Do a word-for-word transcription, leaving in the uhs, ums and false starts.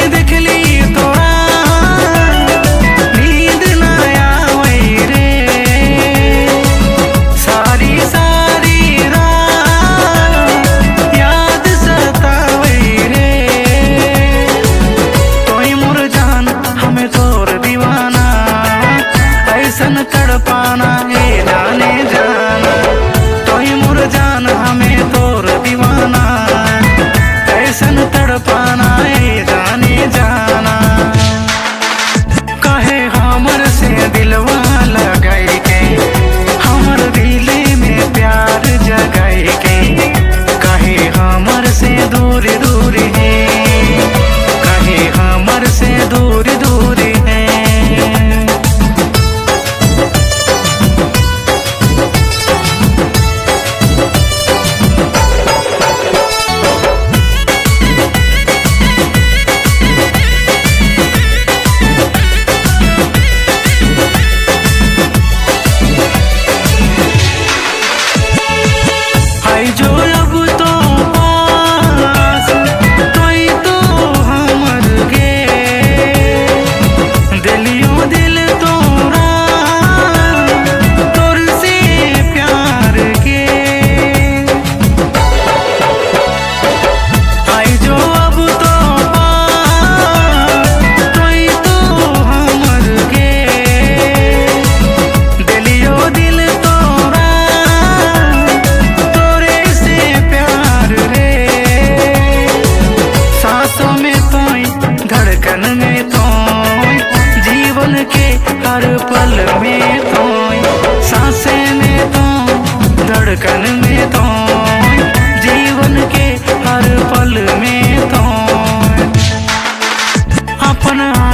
देखली तोरा नींद ना आवे रे, सारी सारी रात याद सतावे रे। तोई मोर जान हमें तोर दीवाना, ऐसन तड़पाना ए जाने जाना। तोई मोर जान हमें तोर दीवाना, ऐसन तड़पाना ए जाने जाना। कहे हमर से दिलवा लगाई के, हमर दिले में प्यार जगाई के। कहे हमर से दूर दूर है, कहे हमर से दूर दूर है। आई जो अब तो पास, तोई तो हमर गे, दिलियों दिल तोरा तोर से प्यार के। आई जो अब तो पास, तोई तो हमर गे, दिलियों दिल तोरा तोरे से प्यार रे। सांसों में तोई, धड़कन में तोई, जीवन के हर पल में तोई। सांसें में तो, धड़कन में तोई, जीवन के हर पल में तोई। अपन